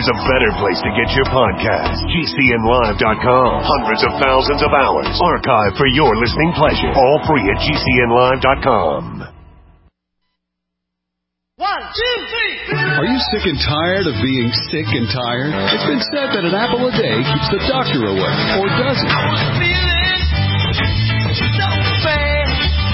there's a better place to get your podcast. GCNlive.com. Hundreds of thousands of hours archived for your listening pleasure. All free at GCNlive.com. 1, 2, 3. Are you sick and tired of being sick and tired? It's been said that an apple a day keeps the doctor away, or does it? I was feeling so bad.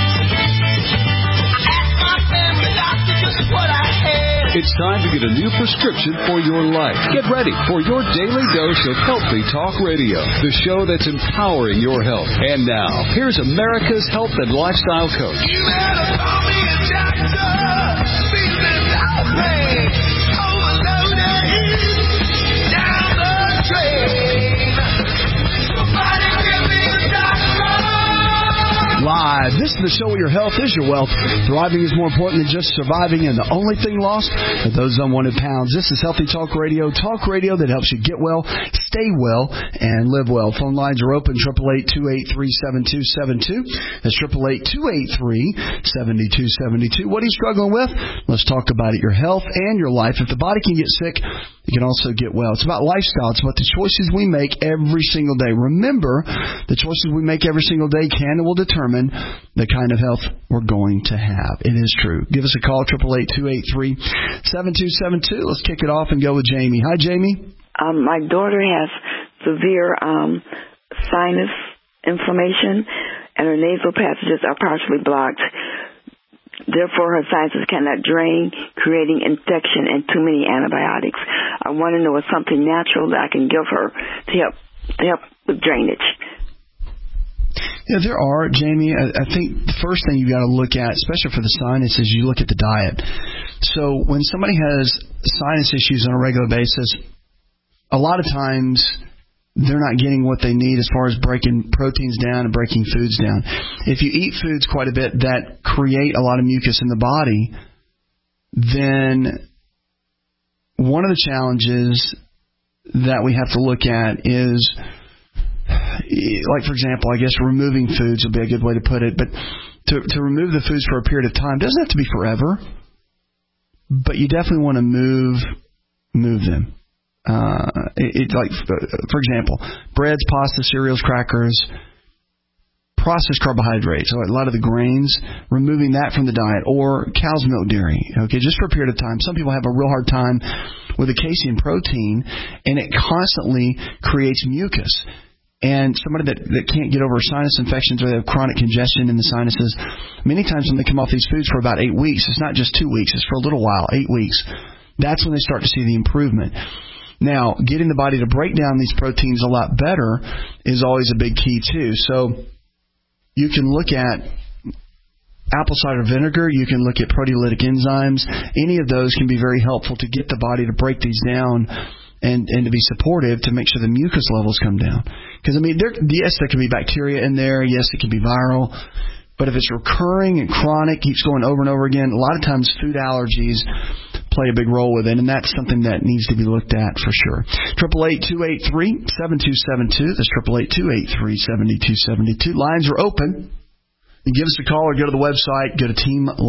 I asked my family doctor just what I had. It's time to get a new prescription for your life. Get ready for your daily dose of Healthy Talk Radio, the show that's empowering your health. And now, here's America's health and lifestyle coach. You better call me a doctor. Live. This is the show where your health is your wealth. Thriving is more important than just surviving, and the only thing lost are those unwanted pounds. This is Healthy Talk Radio that helps you get well, stay well, and live well. Phone lines are open, 888-283-7272. That's 888-283-7272. What are you struggling with? Let's talk about it. Your health and your life. If the body can get sick, you can also get well. It's about lifestyle. It's about the choices we make every single day. Remember, the choices we make every single day can and will determine the kind of health we're going to have. It is true. Give us a call, 888-283-7272. Let's kick it off and go with Jamie. Hi, Jamie. My daughter has severe sinus inflammation, and her nasal passages are partially blocked. Therefore, her sinuses cannot drain, creating infection and too many antibiotics. I want to know if something natural that I can give her to help with drainage. Yeah, there are, Jamie. I think the first thing you've got to look at, especially for the sinus, is you look at the diet. So when somebody has sinus issues on a regular basis, a lot of times they're not getting what they need as far as breaking proteins down and breaking foods down. If you eat foods quite a bit that create a lot of mucus in the body, then one of the challenges that we have to look at is, like, for example, I guess removing foods would be a good way to put it, but to remove the foods for a period of time doesn't have to be forever, but you definitely want to move them. Like, for example, breads, pasta, cereals, crackers, processed carbohydrates, so a lot of the grains, removing that from the diet, or cow's milk dairy, okay, just for a period of time. Some people have a real hard time with the casein protein, and it constantly creates mucus. And somebody that can't get over sinus infections or they have chronic congestion in the sinuses, many times when they come off these foods for about 8 weeks, it's not just 2 weeks, it's for a little while, 8 weeks, that's when they start to see the improvement. Now, getting the body to break down these proteins a lot better is always a big key, too. So you can look at apple cider vinegar, you can look at proteolytic enzymes. Any of those can be very helpful to get the body to break these down and to be supportive to make sure the mucus levels come down. Because, I mean, yes, there can be bacteria in there. Yes, it can be viral. But if it's recurring and chronic, keeps going over and over again, a lot of times food allergies play a big role with it, and that's something that needs to be looked at for sure. 888-283-7272. That's 888-283-7272. Lines are open. You give us a call or go to the website. Go to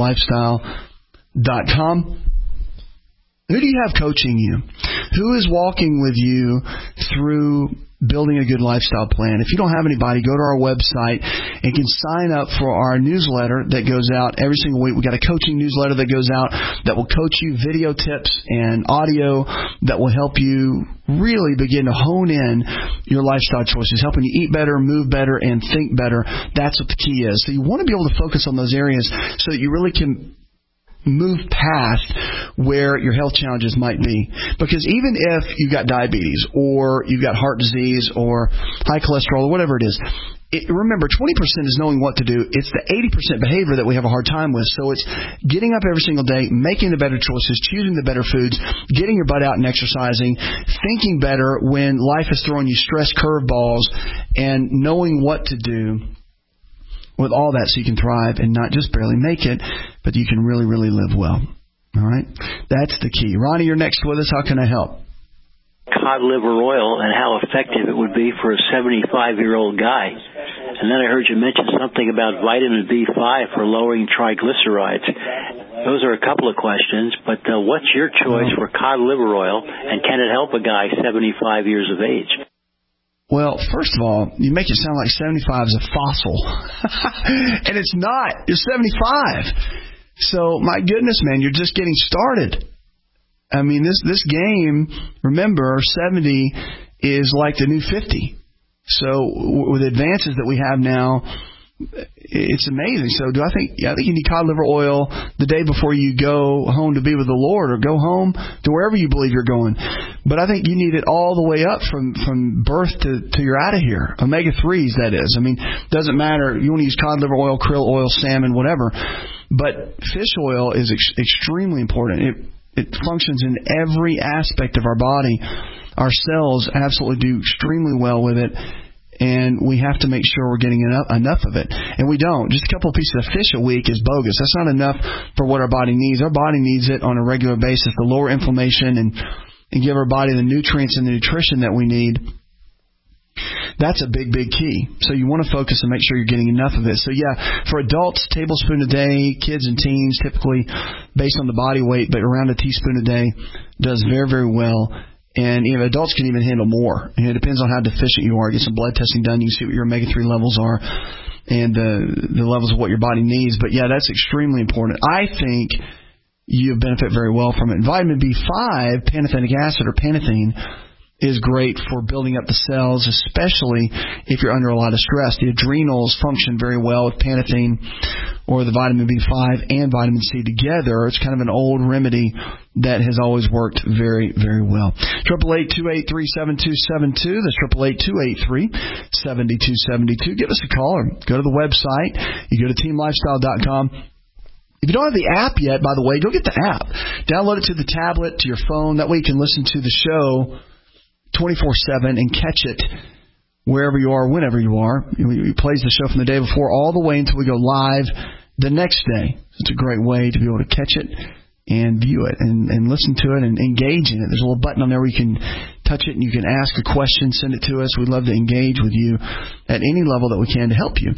teamlifestyle.com. Who do you have coaching you? Who is walking with you through building a good lifestyle plan? If you don't have anybody, go to our website and can sign up for our newsletter that goes out every single week. We've got a coaching newsletter that goes out that will coach you, video tips and audio that will help you really begin to hone in your lifestyle choices, helping you eat better, move better, and think better. That's what the key is. So you want to be able to focus on those areas so that you really can move past where your health challenges might be. Because even if you've got diabetes or you've got heart disease or high cholesterol or whatever it is, remember, 20% is knowing what to do. It's the 80% behavior that we have a hard time with. So it's getting up every single day, making the better choices, choosing the better foods, getting your butt out and exercising, thinking better when life is throwing you stress curveballs, and knowing what to do with all that so you can thrive and not just barely make it, but you can really, really live well. All right? That's the key. Ronnie, you're next with us. How can I help? Cod liver oil and how effective it would be for a 75-year-old guy. And then I heard you mention something about vitamin B5 for lowering triglycerides. Those are a couple of questions, but what's your choice for cod liver oil, and can it help a guy 75 years of age? Well, first of all, you make it sound like 75 is a fossil. And it's not. You're 75. So, my goodness, man, you're just getting started. I mean, this game, remember, 70 is like the new 50. So, with the advances that we have now, it's amazing. So I think you need cod liver oil the day before you go home to be with the Lord, or go home to wherever you believe you're going. But I think you need it all the way up from birth to you're out of here. Omega-3s, that is. I mean, doesn't matter. You want to use cod liver oil, krill oil, salmon, whatever. But fish oil is extremely important. It functions in every aspect of our body. Our cells absolutely do extremely well with it. And we have to make sure we're getting enough of it. And we don't. Just a couple of pieces of fish a week is bogus. That's not enough for what our body needs. Our body needs it on a regular basis to lower inflammation and give our body the nutrients and the nutrition that we need. That's a big, big key. So you want to focus and make sure you're getting enough of it. So yeah, for adults, tablespoon a day. Kids and teens, typically based on the body weight, but around a teaspoon a day does very, very well. And adults can even handle more. It depends on how deficient you are. Get some blood testing done. You can see what your omega-3 levels are and the levels of what your body needs. But, yeah, that's extremely important. I think you benefit very well from it. And vitamin B5, pantothenic acid or panathine, is great for building up the cells, especially if you're under a lot of stress. The adrenals function very well with panathine or the vitamin B5 and vitamin C together. It's kind of an old remedy that has always worked very, very well. 888-283-7272. That's 888-283-7272. Give us a call or go to the website. You go to teamlifestyle.com. If you don't have the app yet, by the way, go get the app. Download it to the tablet, to your phone. That way you can listen to the show 24/7 and catch it wherever you are, whenever you are. It plays the show from the day before all the way until we go live the next day. It's a great way to be able to catch it and view it and listen to it and engage in it. There's a little button on there where you can touch it and you can ask a question, send it to us. We'd love to engage with you at any level that we can to help you.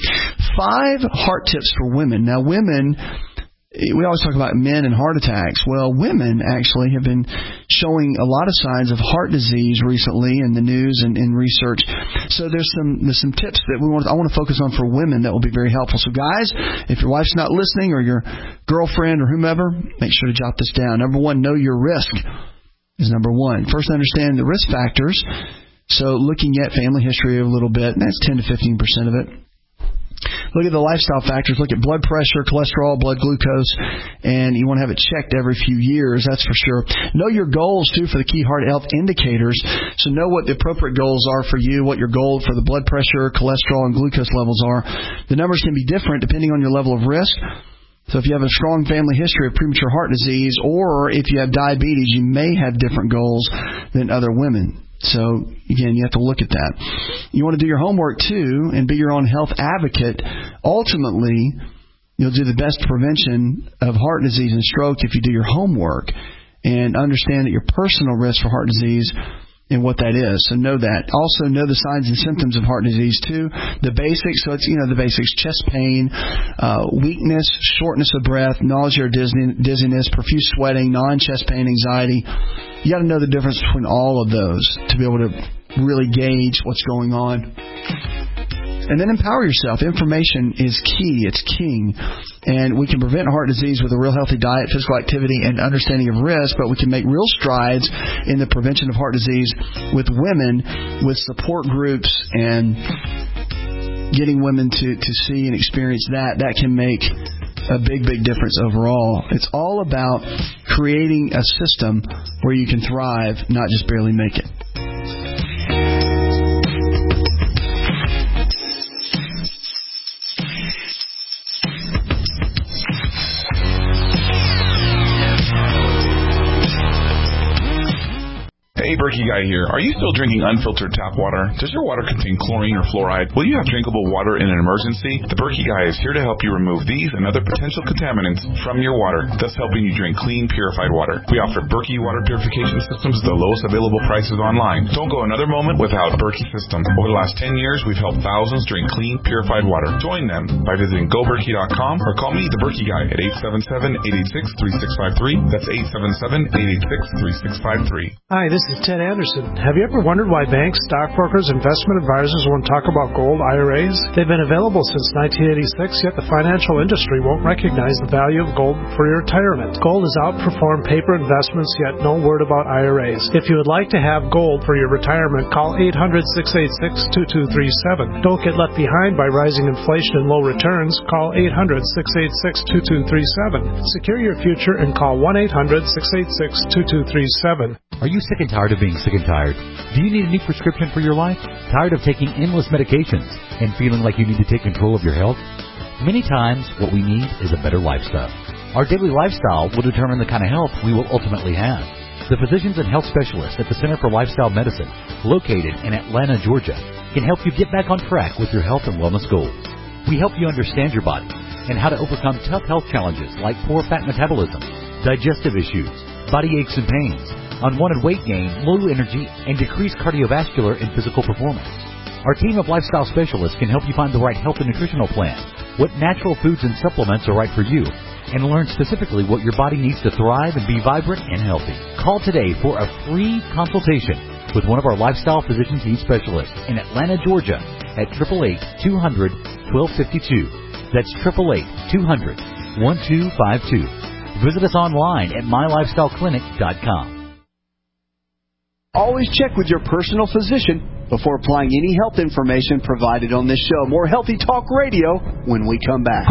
5 heart tips for women. Now, women, we always talk about men and heart attacks. Well, women actually have been showing a lot of signs of heart disease recently in the news and in research. So there's some tips that I want to focus on for women that will be very helpful. So guys, if your wife's not listening or your girlfriend or whomever, make sure to jot this down. Number 1, know your risk is number 1. First, understand the risk factors. So looking at family history a little bit, and that's 10 to 15% of it. Look at the lifestyle factors. Look at blood pressure, cholesterol, blood glucose, and you want to have it checked every few years, that's for sure. Know your goals, too, for the key heart health indicators. So know what the appropriate goals are for you, what your goal for the blood pressure, cholesterol, and glucose levels are. The numbers can be different depending on your level of risk. So if you have a strong family history of premature heart disease, or if you have diabetes, you may have different goals than other women. So, again, you have to look at that. You want to do your homework, too, and be your own health advocate. Ultimately, you'll do the best prevention of heart disease and stroke if you do your homework and understand that your personal risk for heart disease and what that is. So know that. Also know the signs and symptoms of heart disease, too. The basics, so it's, the basics, chest pain, weakness, shortness of breath, nausea or dizziness, profuse sweating, non-chest pain, anxiety. You got to know the difference between all of those to be able to really gauge what's going on. And then empower yourself. Information is key. It's king. And we can prevent heart disease with a real healthy diet, physical activity, and understanding of risk, but we can make real strides in the prevention of heart disease with women, with support groups, and getting women to see and experience that. That can make a big, big difference overall. It's all about creating a system where you can thrive, not just barely make it. Hey, Berkey Guy here. Are you still drinking unfiltered tap water? Does your water contain chlorine or fluoride? Will you have drinkable water in an emergency? The Berkey Guy is here to help you remove these and other potential contaminants from your water, thus helping you drink clean, purified water. We offer Berkey water purification systems at the lowest available prices online. Don't go another moment without Berkey system. Over the last 10 years, we've helped thousands drink clean, purified water. Join them by visiting GoBerkey.com or call me, the Berkey Guy, at 877-886-3653. That's 877-886-3653. Hi, this is Ted Anderson. Have you ever wondered why banks, stockbrokers, investment advisors won't talk about gold IRAs? They've been available since 1986, yet the financial industry won't recognize the value of gold for your retirement. Gold has outperformed paper investments, yet no word about IRAs. If you would like to have gold for your retirement, call 800-686-2237. Don't get left behind by rising inflation and low returns. Call 800-686-2237. Secure your future and call 1-800-686-2237. Are you sick and tired of being sick and tired? Do you need a new prescription for your life? Tired of taking endless medications and feeling like you need to take control of your health? Many times, what we need is a better lifestyle. Our daily lifestyle will determine the kind of health we will ultimately have. The physicians and health specialists at the Center for Lifestyle Medicine, located in Atlanta, Georgia, can help you get back on track with your health and wellness goals. We help you understand your body and how to overcome tough health challenges like poor fat metabolism, digestive issues, body aches and pains, unwanted weight gain, low energy, and decreased cardiovascular and physical performance. Our team of lifestyle specialists can help you find the right health and nutritional plan, what natural foods and supplements are right for you, and learn specifically what your body needs to thrive and be vibrant and healthy. Call today for a free consultation with one of our lifestyle physicians needs specialists in Atlanta, Georgia at 888-200-1252. That's 888-200-1252. Visit us online at mylifestyleclinic.com. Always check with your personal physician before applying any health information provided on this show. More Healthy Talk Radio when we come back.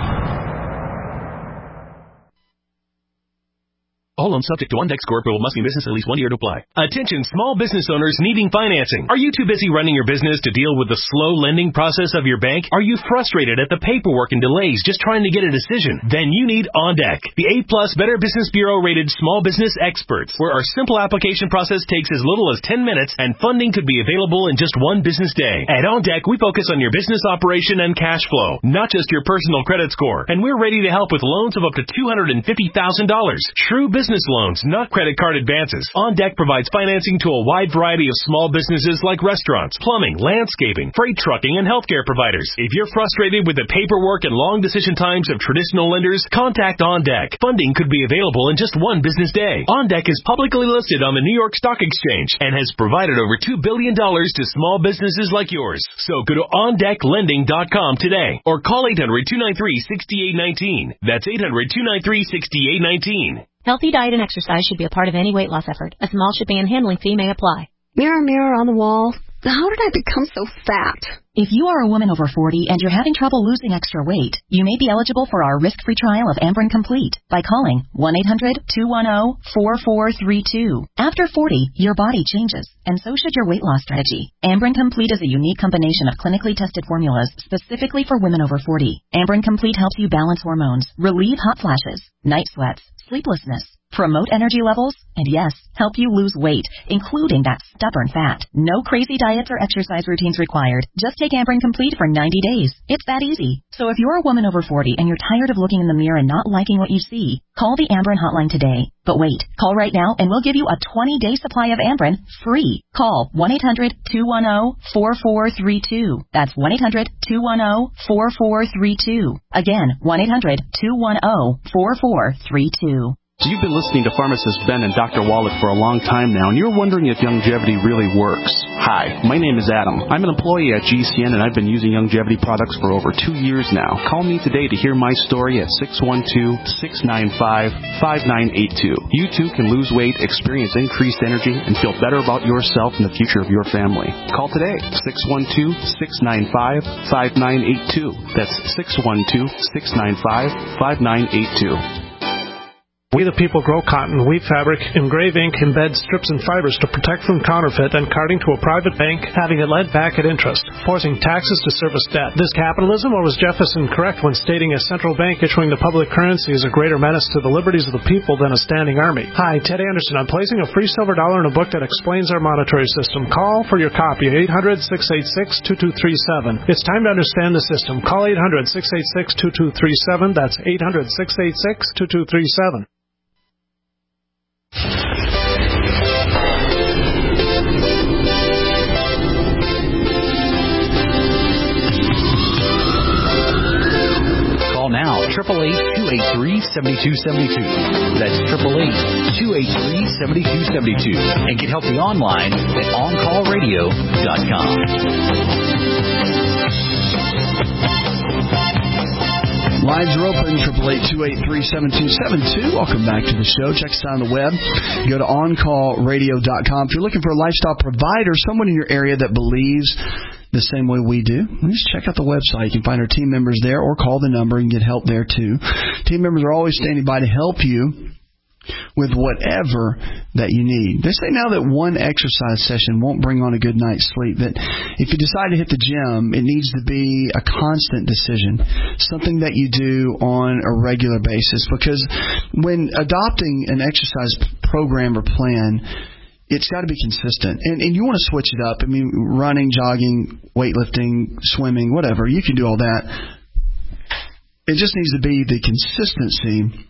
All loans subject to OnDeck score approval must be in business at least 1 year to apply. Attention small business owners needing financing. Are you too busy running your business to deal with the slow lending process of your bank? Are you frustrated at the paperwork and delays just trying to get a decision? Then you need OnDeck, the A+ Better Business Bureau rated small business experts, where our simple application process takes as little as 10 minutes and funding could be available in just 1 business day. At OnDeck, we focus on your business operation and cash flow, not just your personal credit score. And we're ready to help with loans of up to $250,000. True business loans, not credit card advances. OnDeck provides financing to a wide variety of small businesses like restaurants, plumbing, landscaping, freight trucking, and healthcare providers. If you're frustrated with the paperwork and long decision times of traditional lenders, contact OnDeck. Funding could be available in just 1 business day. OnDeck is publicly listed on the New York Stock Exchange and has provided over $2 billion to small businesses like yours. So go to OnDeckLending.com today or call 800-293-6819. That's 800-293-6819. Healthy diet and exercise should be a part of any weight loss effort. A small shipping and handling fee may apply. Mirror, mirror on the wall, how did I become so fat? If you are a woman over 40 and you're having trouble losing extra weight, you may be eligible for our risk-free trial of Amberen Complete by calling 1-800-210-4432. After 40, your body changes, and so should your weight loss strategy. Amberen Complete is a unique combination of clinically tested formulas specifically for women over 40. Amberen Complete helps you balance hormones, relieve hot flashes, night sweats, sleeplessness, promote energy levels, and yes, help you lose weight, including that stubborn fat. No crazy diets or exercise routines required. Just take Amberen Complete for 90 days. It's that easy. So if you're a woman over 40 and you're tired of looking in the mirror and not liking what you see, call the Amberen hotline today. But wait, call right now and we'll give you a 20-day supply of Amberen free. Call 1-800-210-4432. That's 1-800-210-4432. Again, 1-800-210-4432. So you've been listening to pharmacist Ben and Dr. Wallach for a long time now, and you're wondering if Youngevity really works. Hi, my name is Adam. I'm an employee at GCN, and I've been using Youngevity products for over 2 years now. Call me today to hear my story at 612-695-5982. You too can lose weight, experience increased energy, and feel better about yourself and the future of your family. Call today, 612-695-5982. That's 612-695-5982. We the people grow cotton, weave fabric, engrave ink, embed strips and fibers to protect from counterfeit and carting to a private bank, having it lent back at interest, forcing taxes to service debt. This capitalism, or was Jefferson correct when stating a central bank issuing the public currency is a greater menace to the liberties of the people than a standing army? Hi, Ted Anderson. I'm placing a free silver dollar in a book that explains our monetary system. Call for your copy, 800-686-2237. It's time to understand the system. Call 800-686-2237. That's 800-686-2237. Call now, 888-283-7272. That's 888-283-7272. And get healthy online at OnCallRadio.com. Lines are open, 888-283-7272. Welcome back to the show. Check us out on the web. Go to OnCallRadio.com. If you're looking for a lifestyle provider, someone in your area that believes the same way we do, just check out the website. You can find our team members there or call the number and get help there too. Team members are always standing by to help you with whatever that you need. They say now that one exercise session won't bring on a good night's sleep, that if you decide to hit the gym, it needs to be a constant decision, something that you do on a regular basis, because when adopting an exercise program or plan, it's got to be consistent. And you want to switch it up. I mean, running, jogging, weightlifting, swimming, whatever. You can do all that. It just needs to be the consistency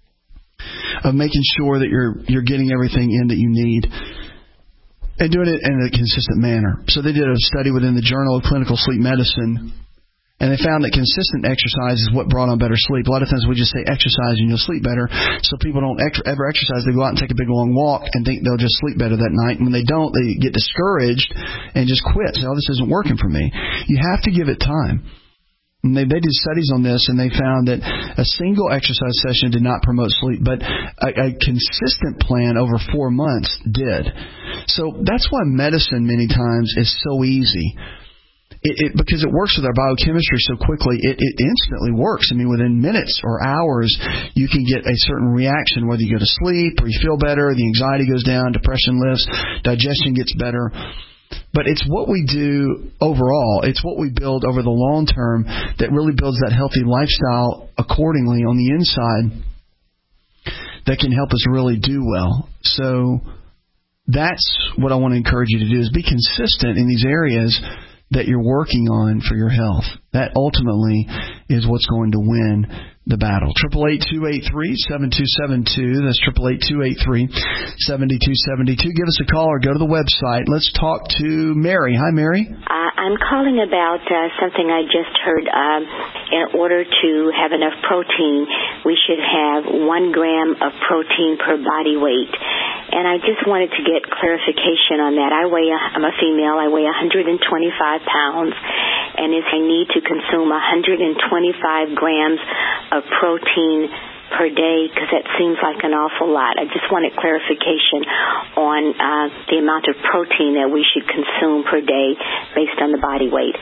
of making sure that you're getting everything in that you need and doing it in a consistent manner. So they did a study within the Journal of Clinical Sleep Medicine, and they found that consistent exercise is what brought on better sleep. A lot of times we just say exercise and you'll sleep better, so people don't ever exercise. They go out and take a big long walk and think they'll just sleep better that night. And when they don't, they get discouraged and just quit. Say, oh, this isn't working for me. You have to give it time. And they did studies on this, and they found that a single exercise session did not promote sleep, but a consistent plan over 4 months did. So that's why medicine many times is so easy. Because it works with our biochemistry so quickly, it instantly works. I mean, within minutes or hours, you can get a certain reaction, whether you go to sleep or you feel better, the anxiety goes down, depression lifts, digestion gets better. But it's what we do overall. It's what we build over the long term that really builds that healthy lifestyle accordingly on the inside that can help us really do well. So that's what I want to encourage you to do, is be consistent in these areas that you're working on for your health. That ultimately is what's going to win the battle. 888-283-7272. That's 888-283-7272. Give us a call or go to the website. Let's talk to Mary. Hi, Mary. I'm calling about something I just heard. In order to have enough protein, we should have 1 gram of protein per body weight. And I just wanted to get clarification on that. I'm a female. I weigh 125 pounds, and I need to consume 125 grams of protein per day, because that seems like an awful lot. I just wanted clarification on the amount of protein that we should consume per day based on the body weight.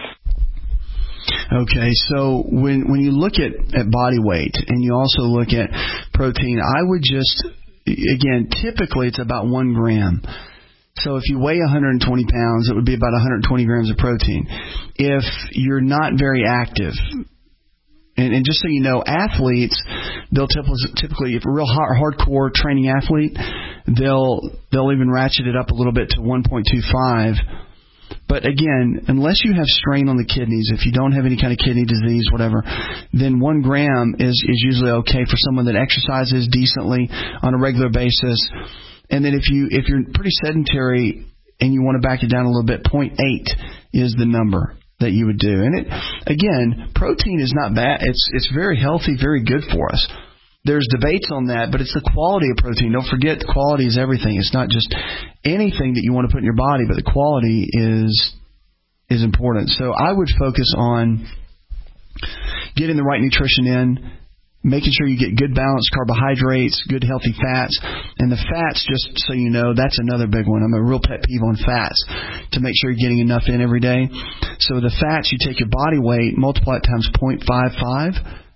Okay, so when you look at body weight and you also look at protein, I would just, again, typically it's about 1 gram. So if you weigh 120 pounds, it would be about 120 grams of protein. If you're not very active, and just so you know, athletes, they'll typically, if a real hardcore training athlete, they'll even ratchet it up a little bit to 1.25. But again, unless you have strain on the kidneys, if you don't have any kind of kidney disease, whatever, then 1 gram is usually okay for someone that exercises decently on a regular basis. And then if you're pretty sedentary and you want to back it down a little bit, 0.8 is the number that you would do. And again, protein is not bad. It's very healthy, very good for us. There's debates on that, but it's the quality of protein. Don't forget, the quality is everything. It's not just anything that you want to put in your body, but the quality is important. So I would focus on getting the right nutrition in, making sure you get good balanced carbohydrates, good healthy fats. And the fats, just so you know, that's another big one. I'm a real pet peeve on fats, to make sure you're getting enough in every day. So the fats, you take your body weight, multiply it times 0.55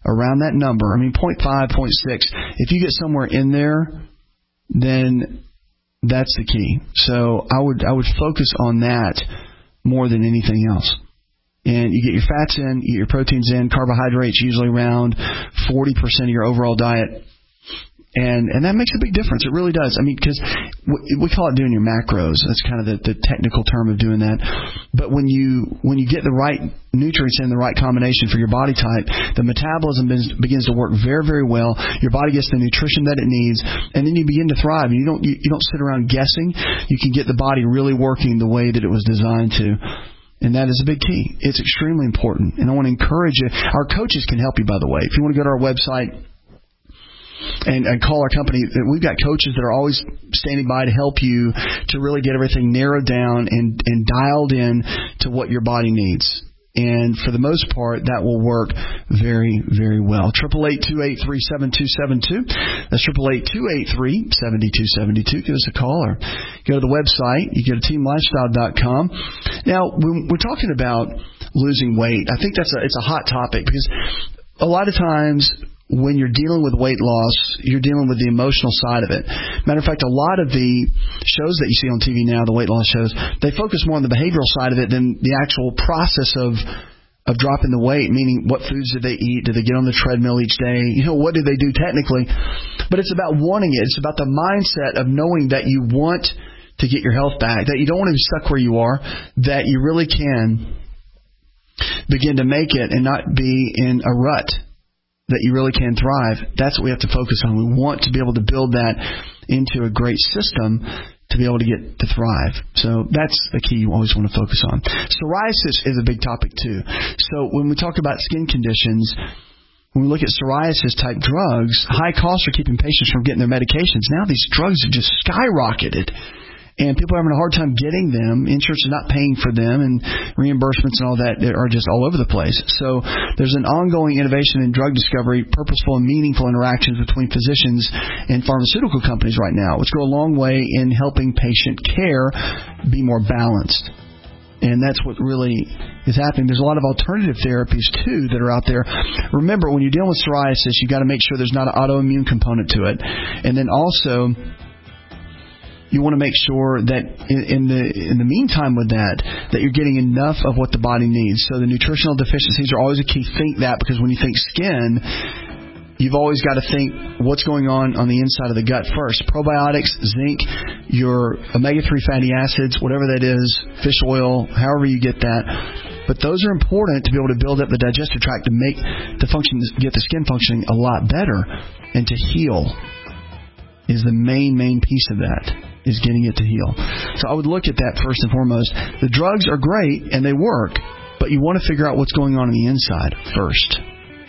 around that number, I mean 0.5, 0.6, if you get somewhere in there, then that's the key. So I would focus on that more than anything else. And you get your fats in, you get your proteins in, carbohydrates usually around 40% of your overall diet. And that makes a big difference. It really does. I mean, because we call it doing your macros. That's kind of the technical term of doing that. But when you get the right nutrients in the right combination for your body type, the metabolism begins to work very, very well. Your body gets the nutrition that it needs, and then you begin to thrive. And you don't sit around guessing. You can get the body really working the way that it was designed to. And that is a big key. It's extremely important. And I want to encourage you. Our coaches can help you, by the way. If you want to go to our website and call our company, we've got coaches that are always standing by to help you to really get everything narrowed down and dialed in to what your body needs. And for the most part, that will work very, very well. 888-283-7272. That's 888-283-7272. Give us a call or go to the website. You go to teamlifestyle.com. Now, when we're talking about losing weight, I think it's a hot topic because a lot of times when you're dealing with weight loss, you're dealing with the emotional side of it. Matter of fact, a lot of the shows that you see on TV now, the weight loss shows, they focus more on the behavioral side of it than the actual process of dropping the weight, meaning what foods do they eat? Do they get on the treadmill each day? What do they do technically? But it's about wanting it. It's about the mindset of knowing that you want to get your health back, that you don't want to be stuck where you are, that you really can begin to make it and not be in a rut, that you really can thrive. That's what we have to focus on. We want to be able to build that into a great system to be able to get to thrive. So that's the key you always want to focus on. Psoriasis is a big topic too. So when we talk about skin conditions, when we look at psoriasis-type drugs, high costs are keeping patients from getting their medications. Now these drugs have just skyrocketed. And people are having a hard time getting them. Insurance is not paying for them, and reimbursements and all that are just all over the place. So there's an ongoing innovation in drug discovery, purposeful and meaningful interactions between physicians and pharmaceutical companies right now, which go a long way in helping patient care be more balanced. And that's what really is happening. There's a lot of alternative therapies, too, that are out there. Remember, when you're dealing with psoriasis, you've got to make sure there's not an autoimmune component to it. And then also, you want to make sure that in the meantime with that you're getting enough of what the body needs. So the nutritional deficiencies are always a key. Think that, because when you think skin, you've always got to think what's going on the inside of the gut first. Probiotics, zinc, your omega-3 fatty acids, whatever that is, fish oil, however you get that. But those are important to be able to build up the digestive tract to make get the skin functioning a lot better, and to heal is the main piece of that, is getting it to heal. So I would look at that first and foremost. The drugs are great and they work, but you want to figure out what's going on the inside first.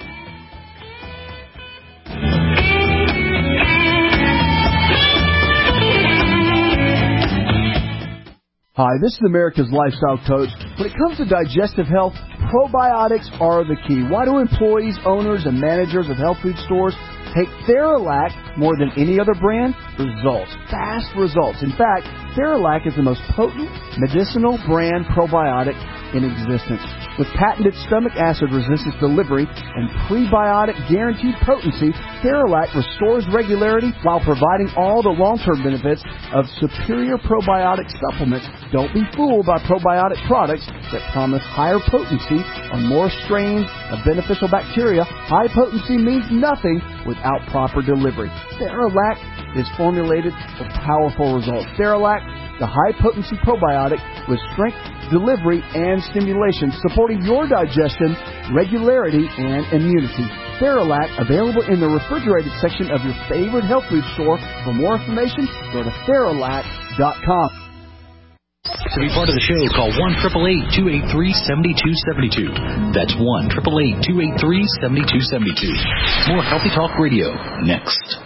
Hi, this is America's Lifestyle Coach. When it comes to digestive health, probiotics are the key. Why do employees, owners, and managers of health food stores take Theralac more than any other brand? Results. Fast results. In fact, Theralac is the most potent medicinal brand probiotic in existence. With patented stomach acid resistance delivery and prebiotic guaranteed potency, Theralac restores regularity while providing all the long-term benefits of superior probiotic supplements. Don't be fooled by probiotic products that promise higher potency on more strains of beneficial bacteria. High potency means nothing without proper delivery. Theralac is formulated for powerful results. Theralac, the high-potency probiotic with strength, delivery, and stimulation, supporting your digestion, regularity, and immunity. Theralac, available in the refrigerated section of your favorite health food store. For more information, go to Theralac.com. To be part of the show, call 1-888-283-7272. That's 1-888-283-7272. More Healthy Talk Radio next.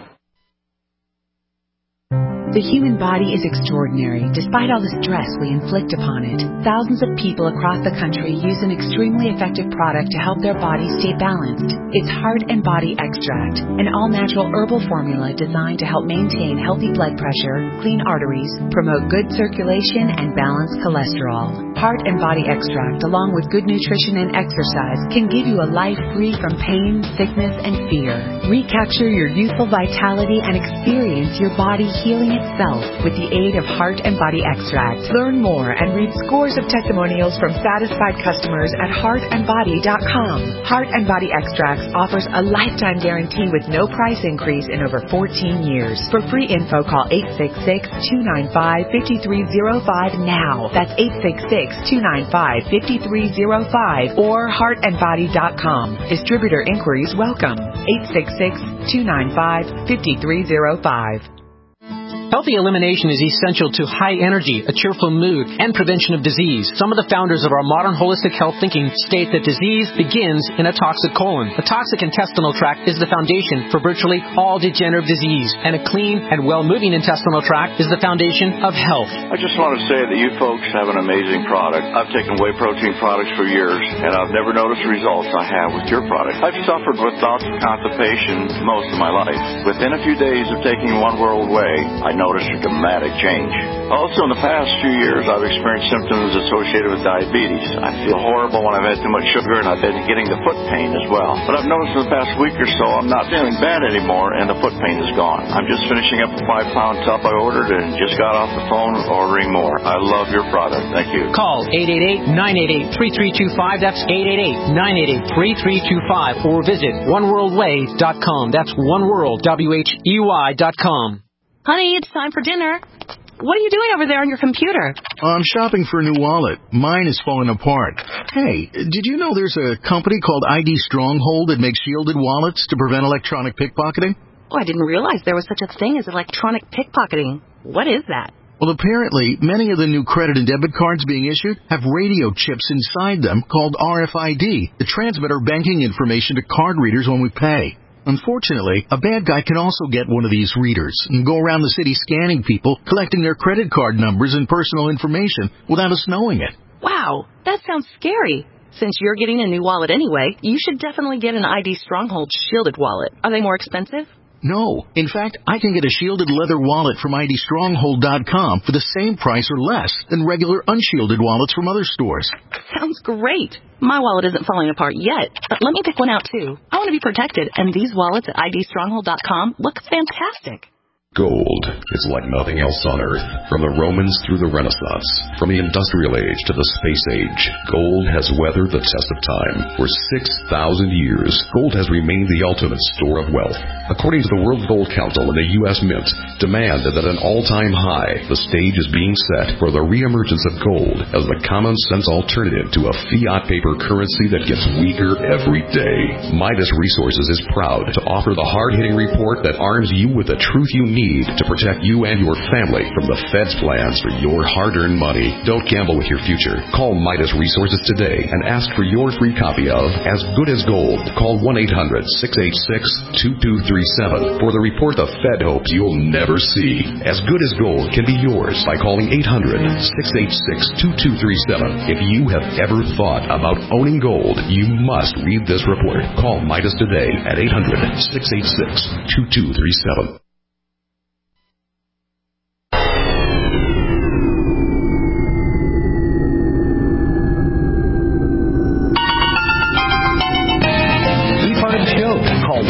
The human body is extraordinary, despite all the stress we inflict upon it. Thousands of people across the country use an extremely effective product to help their bodies stay balanced. It's Heart and Body Extract, an all-natural herbal formula designed to help maintain healthy blood pressure, clean arteries, promote good circulation, and balance cholesterol. Heart and Body Extract, along with good nutrition and exercise, can give you a life free from pain, sickness, and fear. Recapture your youthful vitality and experience your body healing itself with the aid of Heart and Body Extract. Learn more and read scores of testimonials from satisfied customers at heartandbody.com. Heart and Body Extracts offers a lifetime guarantee with no price increase in over 14 years. For free info, call 866-295-5305 now. That's 866-295-5305 or heartandbody.com. Distributor inquiries welcome. 866-295-5305. Healthy elimination is essential to high energy, a cheerful mood, and prevention of disease. Some of the founders of our modern holistic health thinking state that disease begins in a toxic colon. The toxic intestinal tract is the foundation for virtually all degenerative disease, and a clean and well-moving intestinal tract is the foundation of health. I just want to say that you folks have an amazing product. I've taken whey protein products for years, and I've never noticed the results I have with your product. I've suffered with thoughts of constipation most of my life. Within a few days of taking One World Whey, I noticed a dramatic change. Also, in the past few years, I've experienced symptoms associated with diabetes. I feel horrible when I've had too much sugar, and I've been getting the foot pain as well. But I've noticed in the past week or so, I'm not feeling bad anymore, and the foot pain is gone. I'm just finishing up a 5-pound tub I ordered and just got off the phone ordering more. I love your product. Thank you. Call 888-988-3325. That's 888-988-3325. Or visit oneworldway.com. That's oneworld.com. Honey, it's time for dinner. What are you doing over there on your computer? I'm shopping for a new wallet. Mine is falling apart. Hey, did you know there's a company called ID Stronghold that makes shielded wallets to prevent electronic pickpocketing? Oh, I didn't realize there was such a thing as electronic pickpocketing. What is that? Well, apparently, many of the new credit and debit cards being issued have radio chips inside them called RFID that transmit our banking information to card readers when we pay. Unfortunately, a bad guy can also get one of these readers and go around the city scanning people, collecting their credit card numbers and personal information without us knowing it. Wow, that sounds scary. Since you're getting a new wallet anyway, you should definitely get an ID Stronghold shielded wallet. Are they more expensive? No. In fact, I can get a shielded leather wallet from IDStronghold.com for the same price or less than regular unshielded wallets from other stores. Sounds great. My wallet isn't falling apart yet, but let me pick one out too. I want to be protected, and these wallets at IDStronghold.com look fantastic. Gold is like nothing else on Earth. From the Romans through the Renaissance, from the Industrial Age to the Space Age, gold has weathered the test of time. For 6,000 years, gold has remained the ultimate store of wealth. According to the World Gold Council and the U.S. Mint, demand is at an all-time high. The stage is being set for the reemergence of gold as the common-sense alternative to a fiat paper currency that gets weaker every day. Midas Resources is proud to offer the hard-hitting report that arms you with the truth you need to protect you and your family from the Fed's plans for your hard-earned money. Don't gamble with your future. Call Midas Resources today and ask for your free copy of As Good as Gold. Call 1-800-686-2237 for the report the Fed hopes you'll never see. As Good as Gold can be yours by calling 800-686-2237. If you have ever thought about owning gold, you must read this report. Call Midas today at 800-686-2237. Call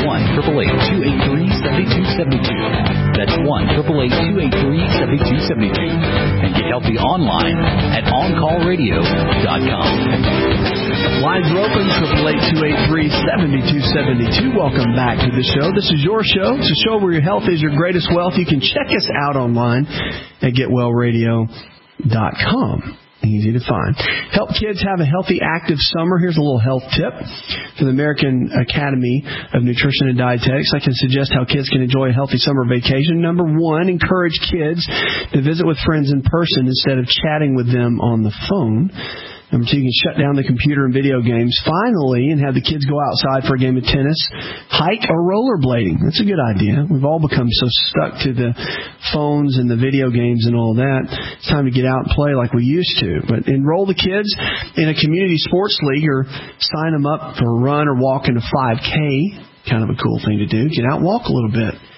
1-888-283-7272. That's 1-888-283-7272. And get healthy online at OnCallRadio.com. Lines are open, 888-283-7272. Welcome back to the show. This is your show. It's a show where your health is your greatest wealth. You can check us out online at GetWellRadio.com. Easy to find. Help kids have a healthy, active summer. Here's a little health tip from the American Academy of Nutrition and Dietetics. I can suggest how kids can enjoy a healthy summer vacation. Number one, encourage kids to visit with friends in person instead of chatting with them on the phone. Number two, you can shut down the computer and video games finally and have the kids go outside for a game of tennis, hike, or rollerblading. That's a good idea. We've all become so stuck to the phones and the video games and all that. It's time to get out and play like we used to. But enroll the kids in a community sports league or sign them up for a run or walk in a 5K. Kind of a cool thing to do. Get out and walk a little bit.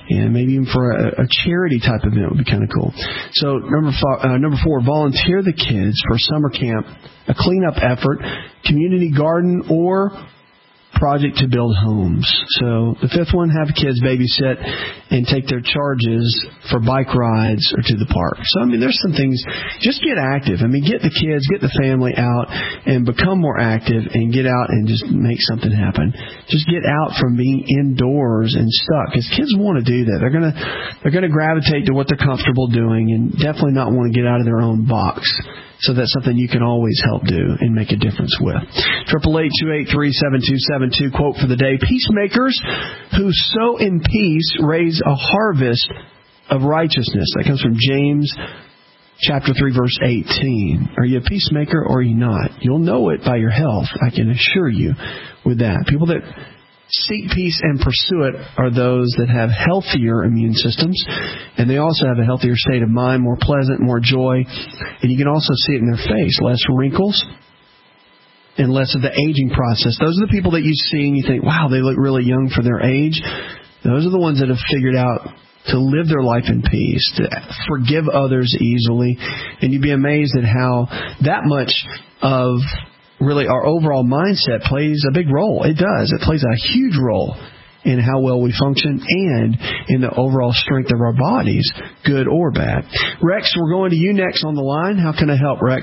And maybe even for a charity type event would be kind of cool. So number 4, volunteer the kids for summer camp, a cleanup effort, community garden, or project to build homes. So the 5th one, have kids babysit and take their charges for bike rides or to the park. So, I mean, there's some things. Just get active. I mean, get the kids, get the family out and become more active and get out and just make something happen. Just get out from being indoors and stuck, because kids want to do that. They're gonna gravitate to what they're comfortable doing and definitely not want to get out of their own box. So that's something you can always help do and make a difference with. 888-283-7272. Quote for the day: peacemakers who sow in peace raise a harvest of righteousness. That comes from James chapter 3, verse 18. Are you a peacemaker or are you not? You'll know it by your health, I can assure you with that. People that seek peace and pursue it are those that have healthier immune systems, and they also have a healthier state of mind, more pleasant, more joy, and you can also see it in their face. Less wrinkles and less of the aging process. Those are the people that you see and you think, wow, they look really young for their age. Those are the ones that have figured out to live their life in peace, to forgive others easily, and you'd be amazed at how that much of really our overall mindset plays a big role. It does. It plays a huge role in how well we function and in the overall strength of our bodies, good or bad. Rex, we're going to you next on the line. How can I help, Rex?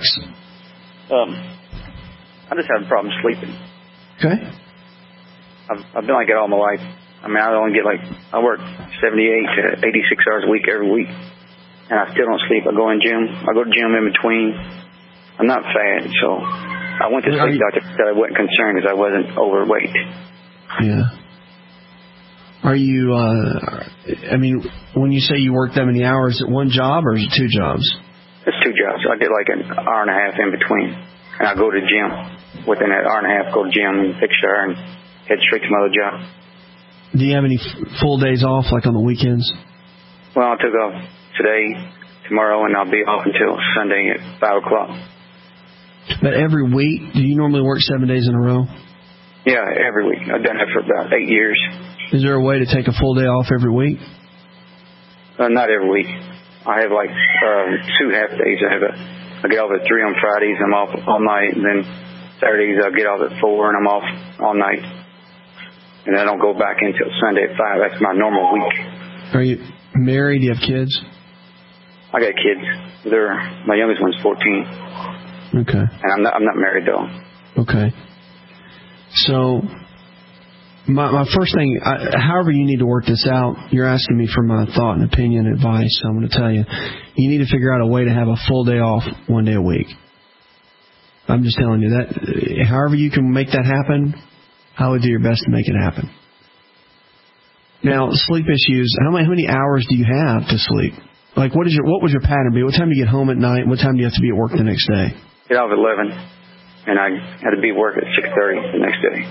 I just have a problem sleeping. Okay. I've been like it all my life. I mean, I work 78 to 86 hours a week every week, and I still don't sleep. I go to gym in between. I'm not fat, so I went to the sleep doctor because I wasn't concerned because I wasn't overweight. Yeah. Are you, I mean, when you say you work that many hours, is it one job or is it 2 jobs? It's 2 jobs. I get like an hour and a half in between. And I go to the gym. Within that hour and a half, go to the gym and take a shower and head straight to my other job. Do you have any full days off, like on the weekends? Well, I took off today, tomorrow, and I'll be off until Sunday at 5 o'clock. But every week, do you normally work 7 days in a row? Yeah, every week. I've done that for about 8 years. Is there a way to take a full day off every week? Not every week. I have like 2 half days. I get off at 3 on Fridays. I'm off all night, and then Saturdays I get off at 4 and I'm off all night. And I don't go back until Sunday at 5. That's my normal week. Are you married? Do you have kids? I got kids. My youngest one's 14. Okay. And I'm not married though. Okay. So my first thing, however you need to work this out, you're asking me for my thought and opinion, advice. So I'm going to tell you, you need to figure out a way to have a full day off 1 day a week. I'm just telling you that. However you can make that happen, I would do your best to make it happen. Now, sleep issues. How many hours do you have to sleep? Like, what would your pattern be? What time do you get home at night? What time do you have to be at work the next day? Get off at 11, and I had to be at work at 6:30 the next day.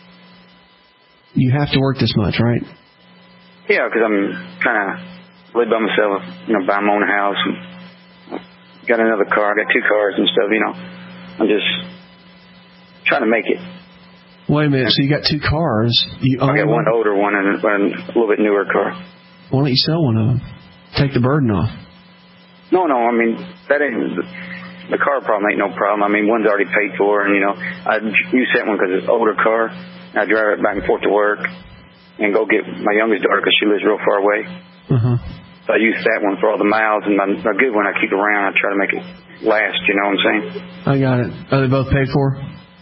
You have to work this much, right? Yeah, because I'm trying to live by myself, buy my own house. And got another car. I got 2 cars and stuff, I'm just trying to make it. Wait a minute. So you got 2 cars. I got one older one and a little bit newer car. Why don't you sell one of them? Take the burden off. No. I mean, that ain't the car problem. Ain't no problem. I mean, one's already paid for, and I use that one because it's an older car. And I drive it back and forth to work and go get my youngest daughter because she lives real far away. So I use that one for all the miles, and my good one I keep around. I try to make it last. You know what I'm saying? I got it. Are they both paid for?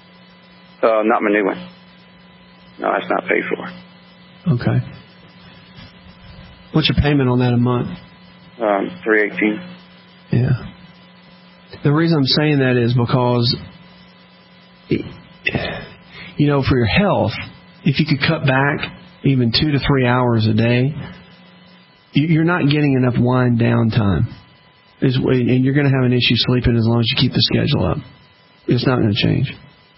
Not my new one. No, that's not paid for. Okay. What's your payment on that a month? $318. Yeah. The reason I'm saying that is because, for your health, if you could cut back even 2 to 3 hours a day, you're not getting enough wind down time. And you're going to have an issue sleeping as long as you keep the schedule up. It's not going to change.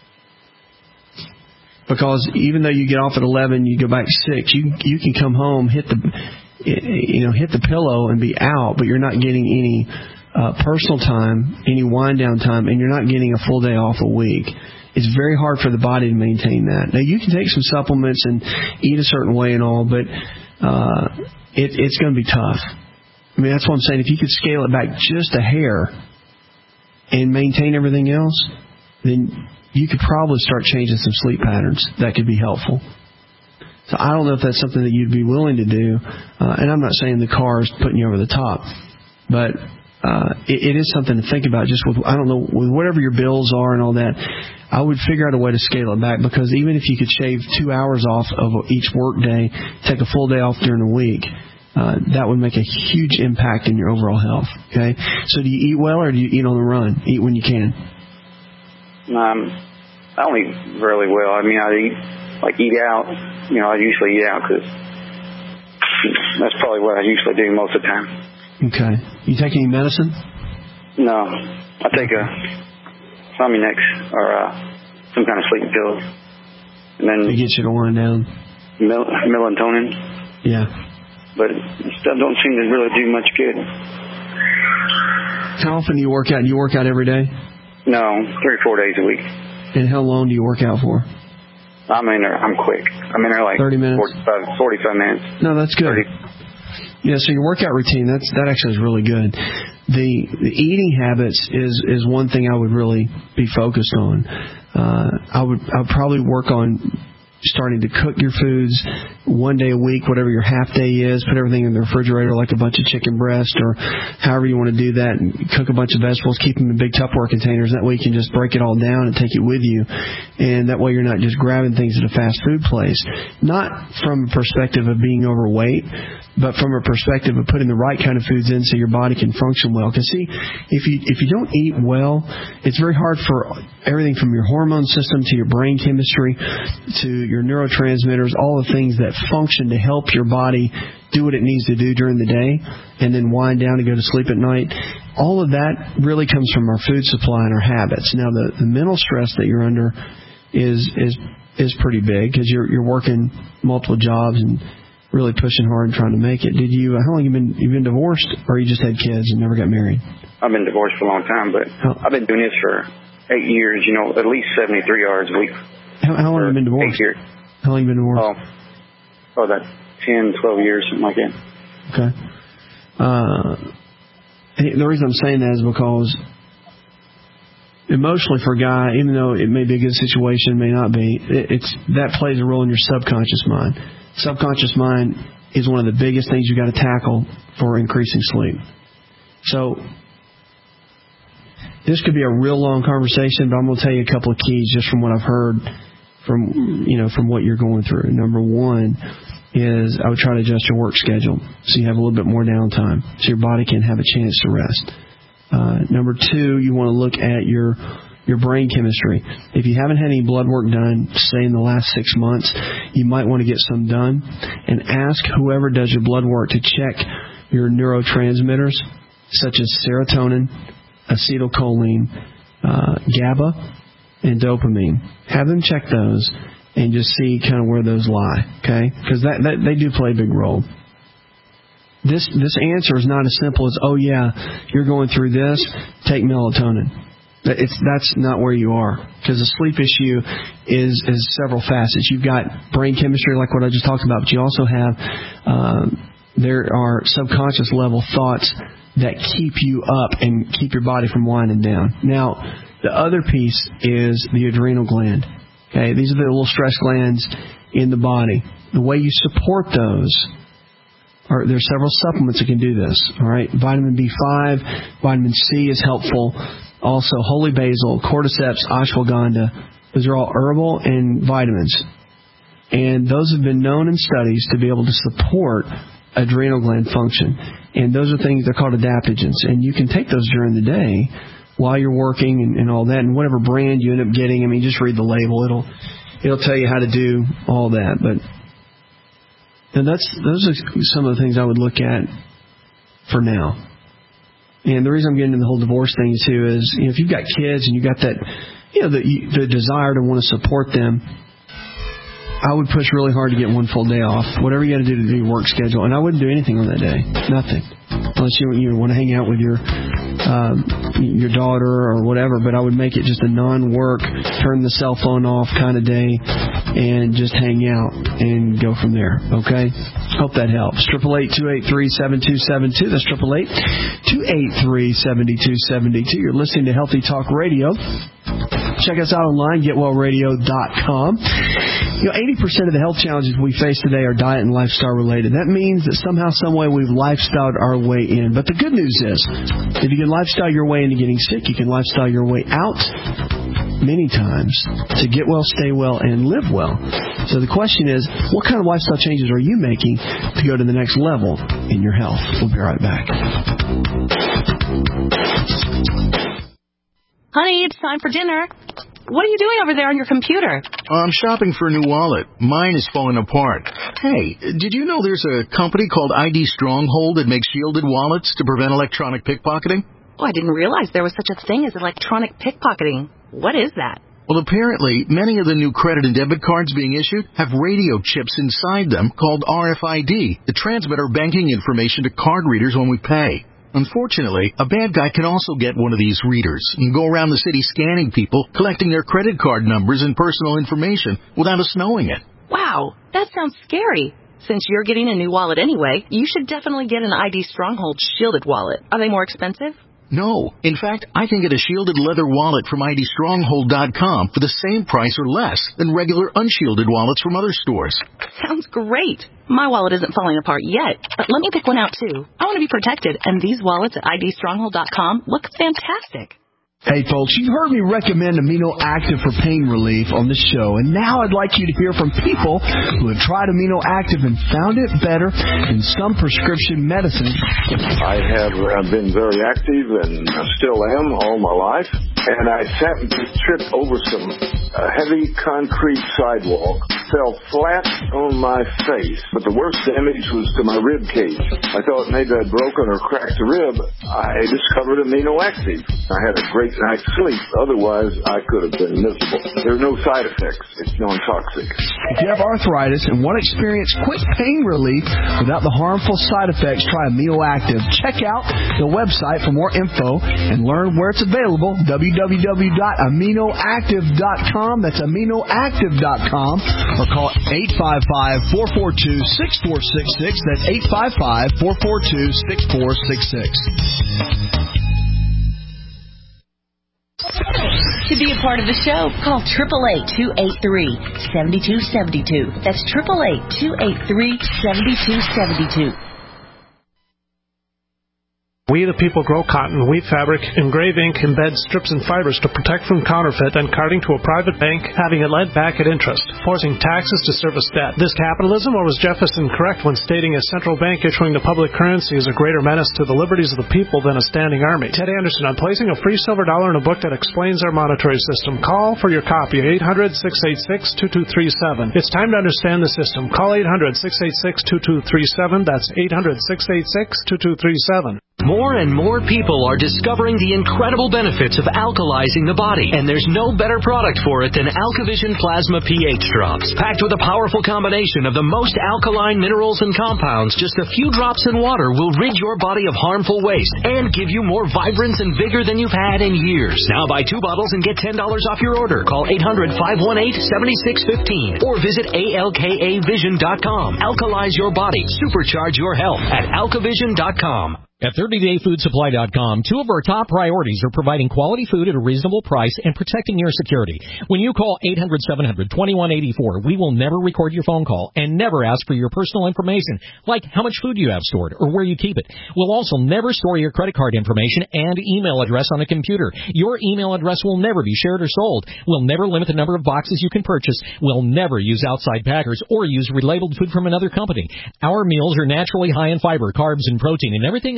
Because even though you get off at 11, you go back at 6, you can come home, hit the pillow and be out, but you're not getting any personal time, any wind down time, and you're not getting a full day off a week. It's very hard for the body to maintain that. Now, you can take some supplements and eat a certain way and all, but it's going to be tough. I mean, that's what I'm saying. If you could scale it back just a hair and maintain everything else, then you could probably start changing some sleep patterns. That could be helpful. So I don't know if that's something that you'd be willing to do. And I'm not saying the car is putting you over the top, but it is something to think about. Just with, I don't know, with whatever your bills are and all that, I would figure out a way to scale it back, because even if you could shave 2 hours off of each work day, take a full day off during the week, that would make a huge impact in your overall health. Okay. So do you eat well, or do you eat on the run? Eat when you can. I don't eat really well. I mean, I eat out. I usually eat out because that's probably what I usually do most of the time. Okay. You take any medicine? No. I take a Somunex or some kind of sleeping pills. And then to get you to wind down. Melatonin. Yeah. But it still don't seem to really do much good. How often do you work out? Do you work out every day? No, 3 or 4 days a week. And how long do you work out for? I'm in there. I'm quick. I'm in there like 30 minutes? 45 minutes. No, that's good. 30. Yeah, so your workout routine, that actually is really good. The eating habits is one thing I would really be focused on. I would probably work on starting to cook your foods 1 day a week, whatever your half day is. Put everything in the refrigerator like a bunch of chicken breast or however you want to do that, and cook a bunch of vegetables. Keep them in big Tupperware containers. That way you can just break it all down and take it with you. And that way you're not just grabbing things at a fast food place. Not from a perspective of being overweight, but from a perspective of putting the right kind of foods in so your body can function well. Because see, if you don't eat well, it's very hard for everything from your hormone system to your brain chemistry to your neurotransmitters, all the things that function to help your body do what it needs to do during the day and then wind down to go to sleep at night. All of that really comes from our food supply and our habits. Now, the mental stress that you're under is pretty big because you're working multiple jobs and really pushing hard and trying to make it. How long you been divorced, or you just had kids and never got married? I've been divorced for a long time, but I've been doing this for 8 years, at least 73 hours a week. How long have you been divorced? 8 years. How long have you been divorced? About 10, 12 years, something like that. Okay. The reason I'm saying that is because emotionally for a guy, even though it may be a good situation, it may not be, that plays a role in your subconscious mind. Subconscious mind is one of the biggest things you got to tackle for increasing sleep. So this could be a real long conversation, but I'm going to tell you a couple of keys just from what I've heard from what you're going through. Number one is I would try to adjust your work schedule so you have a little bit more downtime so your body can have a chance to rest. Number two, you want to look at your brain chemistry. If you haven't had any blood work done, say in the last 6 months, you might want to get some done and ask whoever does your blood work to check your neurotransmitters such as serotonin, acetylcholine, GABA, and dopamine. Have them check those and just see kind of where those lie, okay? Because they do play a big role. This answer is not as simple as, oh yeah, you're going through this, take melatonin. That's not where you are, because the sleep issue is several facets. You've got brain chemistry, like what I just talked about, but you also have there are subconscious level thoughts that keep you up and keep your body from winding down. Now, the other piece is the adrenal gland. Okay, these are the little stress glands in the body. The way you support those, there's several supplements that can do this. All right, vitamin B5, vitamin C is helpful. Also, holy basil, cordyceps, ashwagandha. Those are all herbal and vitamins. And those have been known in studies to be able to support adrenal gland function. And those are things, they're called adaptogens. And you can take those during the day while you're working and all that. And whatever brand you end up getting, just read the label. It'll tell you how to do all that. But those are some of the things I would look at for now. And the reason I'm getting into the whole divorce thing too is, if you've got kids and you got that, the desire to want to support them, I would push really hard to get one full day off. Whatever you got to do your work schedule. And I wouldn't do anything on that day. Nothing. Unless you want to hang out with your daughter or whatever. But I would make it just a non-work, turn the cell phone off kind of day and just hang out and go from there. Okay? Hope that helps. 888-283-7272. That's 888-283-7272. You're listening to Healthy Talk Radio. Check us out online, getwellradio.com. 80% of the health challenges we face today are diet and lifestyle related. That means that somehow, some way, we've lifestyled our way in. But the good news is, if you can lifestyle your way into getting sick, you can lifestyle your way out many times to get well, stay well, and live well. So the question is, what kind of lifestyle changes are you making to go to the next level in your health? We'll be right back. Honey, it's time for dinner. What are you doing over there on your computer? I'm shopping for a new wallet. Mine is falling apart. Hey, did you know there's a company called ID Stronghold that makes shielded wallets to prevent electronic pickpocketing? Oh, I didn't realize there was such a thing as electronic pickpocketing. What is that? Well, apparently, many of the new credit and debit cards being issued have radio chips inside them called RFID that transmit our banking information to card readers when we pay. Unfortunately, a bad guy can also get one of these readers and go around the city scanning people, collecting their credit card numbers and personal information without us knowing it. Wow, that sounds scary. Since you're getting a new wallet anyway, you should definitely get an ID Stronghold shielded wallet. Are they more expensive? No. In fact, I can get a shielded leather wallet from IDStronghold.com for the same price or less than regular unshielded wallets from other stores. Sounds great. My wallet isn't falling apart yet, but let me pick one out too. I want to be protected, and these wallets at IDStronghold.com look fantastic. Hey, folks, you've heard me recommend Amino Active for pain relief on this show, and now I'd like you to hear from people who have tried Amino Active and found it better than some prescription medicines. I have been very active and still am all my life, and I happened to trip over some heavy concrete sidewalk, fell flat on my face, but the worst damage was to my rib cage. I thought maybe I'd broken or cracked a rib. I discovered Amino Active. I had a great night's sleep. Otherwise, I could have been miserable. There are no side effects. It's non-toxic. If you have arthritis and want to experience quick pain relief without the harmful side effects, try Amino Active. Check out the website for more info and learn where it's available, www.aminoactive.com. That's aminoactive.com. Or call 855-442-6466. That's 855-442-6466. To be a part of the show, call 888-283-7272. That's 888-283-7272. We the People grow cotton, weave fabric, engrave ink, embed strips and fibers to protect from counterfeit and carting to a private bank, having it lent back at interest, forcing taxes to service debt. This capitalism, or was Jefferson correct when stating a central bank issuing the public currency is a greater menace to the liberties of the people than a standing army? Ted Anderson on placing a free silver dollar in a book that explains our monetary system. Call for your copy at 800-686-2237. It's time to understand the system. Call 800-686-2237. That's 800-686-2237. More and more people are discovering the incredible benefits of alkalizing the body, and there's no better product for it than AlkaVision Plasma pH Drops. Packed with a powerful combination of the most alkaline minerals and compounds, just a few drops in water will rid your body of harmful waste and give you more vibrance and vigor than you've had in years. Now buy 2 bottles and get $10 off your order. Call 800-518-7615 or visit ALKAvision.com. Alkalize your body. Supercharge your health at AlkaVision.com. At 30dayfoodsupply.com, 2 of our top priorities are providing quality food at a reasonable price and protecting your security. When you call 800-700-2184, we will never record your phone call and never ask for your personal information, like how much food you have stored or where you keep it. We'll also never store your credit card information and email address on the computer. Your email address will never be shared or sold. We'll never limit the number of boxes you can purchase. We'll never use outside packers or use relabeled food from another company. Our meals are naturally high in fiber, carbs, and protein, and everything is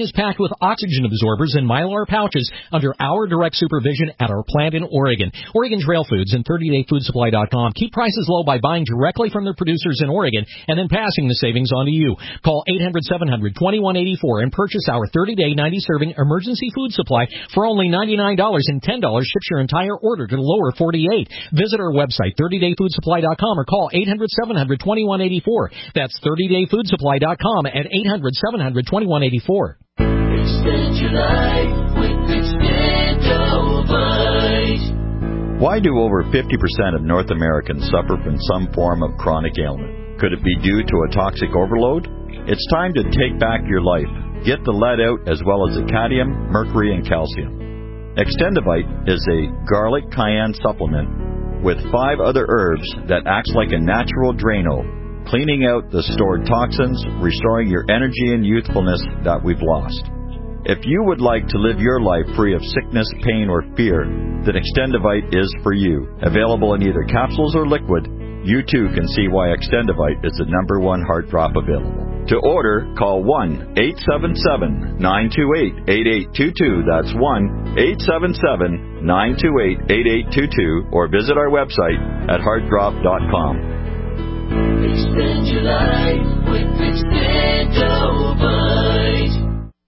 is packed with oxygen absorbers and Mylar pouches under our direct supervision at our plant in Oregon. Oregon Trail Foods and 30dayfoodsupply.com keep prices low by buying directly from their producers in Oregon and then passing the savings on to you. Call 800-700-2184 and purchase our 30-day 90-serving emergency food supply for only $99, and $10 ships your entire order to the lower 48. Visit our website, 30dayfoodsupply.com, or call 800-700-2184. That's 30dayfoodsupply.com at 800-700-2184. Extend your life with Extendovite. Why do over 50% of North Americans suffer from some form of chronic ailment? Could it be due to a toxic overload? It's time to take back your life. Get the lead out as well as the cadmium, mercury, and calcium. Extendovite is a garlic cayenne supplement with 5 other herbs that acts like a natural Drano, cleaning out the stored toxins, restoring your energy and youthfulness that we've lost. If you would like to live your life free of sickness, pain, or fear, then Extendovite is for you. Available in either capsules or liquid, you too can see why Extendovite is the #1 heart drop available. To order, call 1-877-928-8822. That's 1-877-928-8822. Or visit our website at heartdrop.com. Extend your life with Extendovite.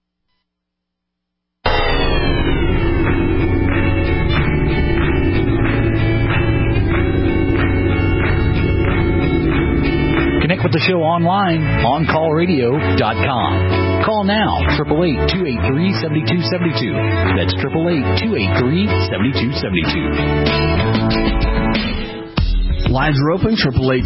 Connect with the show online, OnCallRadio.com. Call now, 888-283-7272. That's 888-283-7272. Lines are open,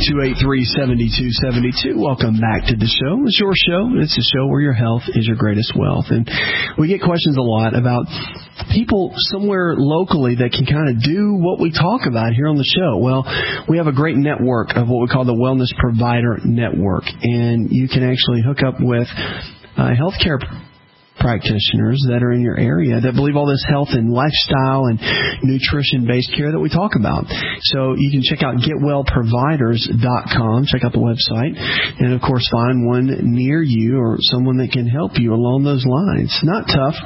888-283-7272. Welcome back to the show. It's your show. It's a show where your health is your greatest wealth. And we get questions a lot about people somewhere locally that can kind of do what we talk about here on the show. Well, we have a great network of what we call the Wellness Provider Network. And you can actually hook up with healthcare practitioners that are in your area that believe all this health and lifestyle and nutrition-based care that we talk about. So you can check out getwellproviders.com, check out the website, and of course find one near you or someone that can help you along those lines. It's not tough.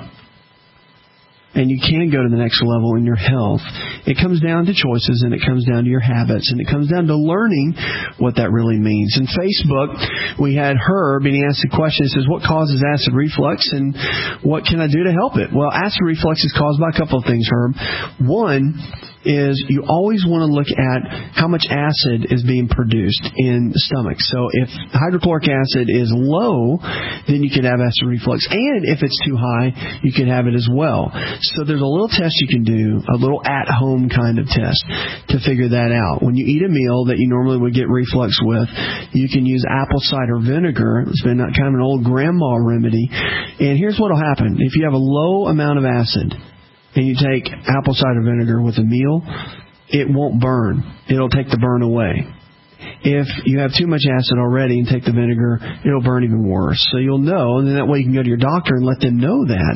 And you can go to the next level in your health. It comes down to choices, and it comes down to your habits, and it comes down to learning what that really means. In Facebook, we had Herb, and he asked a question. He says, what causes acid reflux, and what can I do to help it? Well, acid reflux is caused by a couple of things, Herb. One is you always want to look at how much acid is being produced in the stomach. So if hydrochloric acid is low, then you could have acid reflux. And if it's too high, you could have it as well. So there's a little test you can do, a little at-home kind of test to figure that out. When you eat a meal that you normally would get reflux with, you can use apple cider vinegar. It's been kind of an old grandma remedy. And here's what will happen. If you have a low amount of acid, and you take apple cider vinegar with a meal, it won't burn. It'll take the burn away. If you have too much acid already and take the vinegar, it'll burn even worse. So you'll know, and then that way you can go to your doctor and let them know that.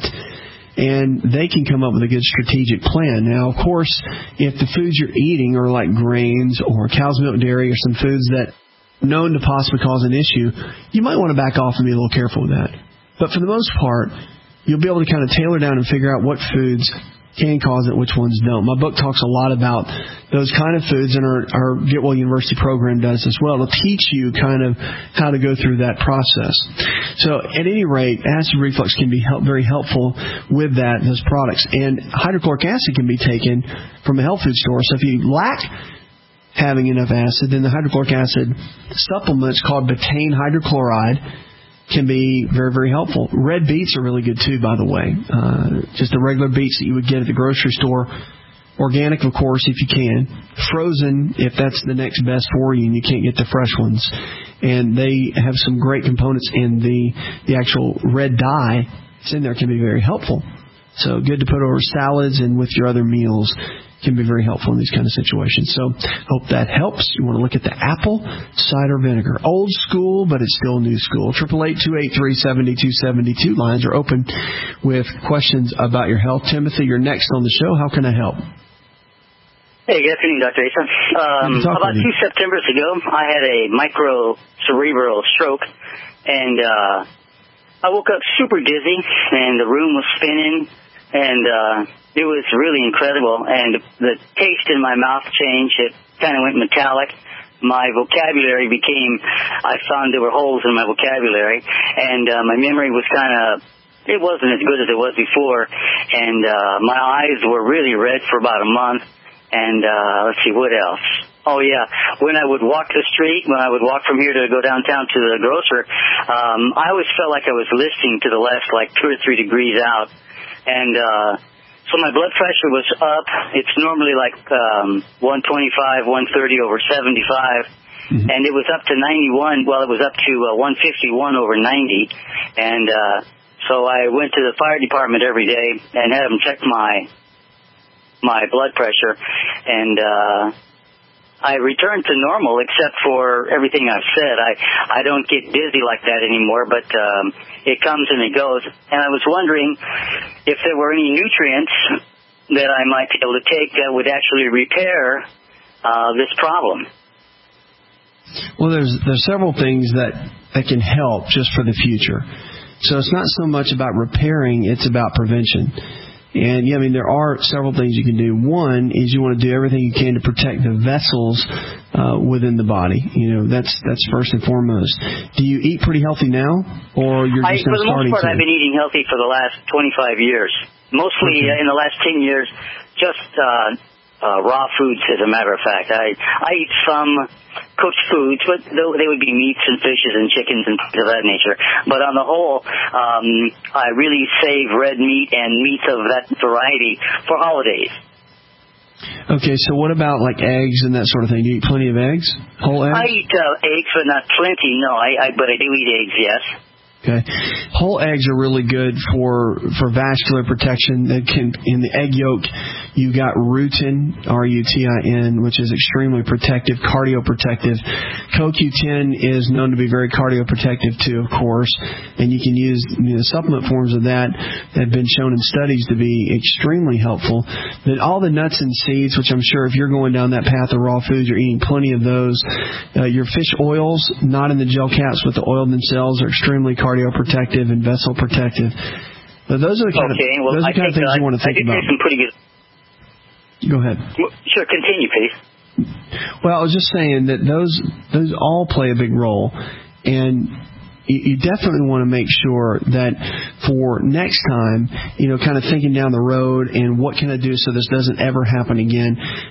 And they can come up with a good strategic plan. Now, of course, if the foods you're eating are like grains or cow's milk dairy or some foods that are known to possibly cause an issue, you might want to back off and be a little careful with that. But for the most part, you'll be able to kind of tailor down and figure out what foods can cause it, which ones don't. My book talks a lot about those kind of foods, and our Get Well University program does as well. It'll teach you kind of how to go through that process. So at any rate, acid reflux can be very helpful with those products. And hydrochloric acid can be taken from a health food store. So if you lack having enough acid, then the hydrochloric acid supplements called betaine hydrochloride can be very, very helpful. Red beets are really good too, by the way. Just the regular beets that you would get at the grocery store. Organic, of course, if you can. Frozen, if that's the next best for you and you can't get the fresh ones. And they have some great components in the actual red dye that's in there can be very helpful. So good to put over salads and with your other meals. Can be very helpful in these kind of situations. So hope that helps. You want to look at the apple cider vinegar. Old school, but it's still new school. 888-283-7272. Lines are open with questions about your health. Timothy, you're next on the show. How can I help? Hey, good afternoon, Dr. Asa. About 2 Septembers ago, I had a microcerebral stroke, and I woke up super dizzy, and the room was spinning, and it was really incredible. And the taste in my mouth changed. It kind of went metallic. My vocabulary I found there were holes in my vocabulary, and my memory was it wasn't as good as it was before, and my eyes were really red for about a month, and let's see, what else? Oh, yeah, when I would walk the street, when I would walk from here to go downtown to the grocer, I always felt like I was listing to the left, like 2 or 3 degrees out, and so my blood pressure was up. It's normally like 125, 130 over 75, and it was up to 91. Well, it was up to 151 over 90, and so I went to the fire department every day and had them check my blood pressure, and I returned to normal except for everything I've said. I don't get dizzy like that anymore, but it comes and it goes. And I was wondering if there were any nutrients that I might be able to take that would actually repair this problem. Well, there's several things that can help just for the future. So it's not so much about repairing, it's about prevention. And, yeah, I mean, there are several things you can do. One is you want to do everything you can to protect the vessels within the body. You know, that's first and foremost. Do you eat pretty healthy now, or you're just for the starting most part, to? I've been eating healthy for the last 25 years. Mostly in the last 10 years, just raw foods, as a matter of fact. I eat some cooked foods, but they would be meats and fishes and chickens and things of that nature. But on the whole, I really save red meat and meats of that variety for holidays. Okay, so what about like eggs and that sort of thing? Do you eat plenty of eggs? Whole eggs? I eat eggs, but not plenty, no. But I do eat eggs, yes. Okay, whole eggs are really good for vascular protection. In the egg yolk, you got rutin, R-U-T-I-N, which is extremely protective, cardioprotective. CoQ10 is known to be very cardioprotective too, of course, and you can use supplement forms of that have been shown in studies to be extremely helpful. Then all the nuts and seeds, which I'm sure if you're going down that path of raw foods, you're eating plenty of those. Your fish oils, not in the gel caps, but the oil themselves, are extremely cardioprotective and vessel protective. But those are the kind of things you want to think about. Some pretty good. Go ahead. Sure, continue, please. Well, I was just saying that those all play a big role, and you definitely want to make sure that for next time, kind of thinking down the road and what can I do so this doesn't ever happen again,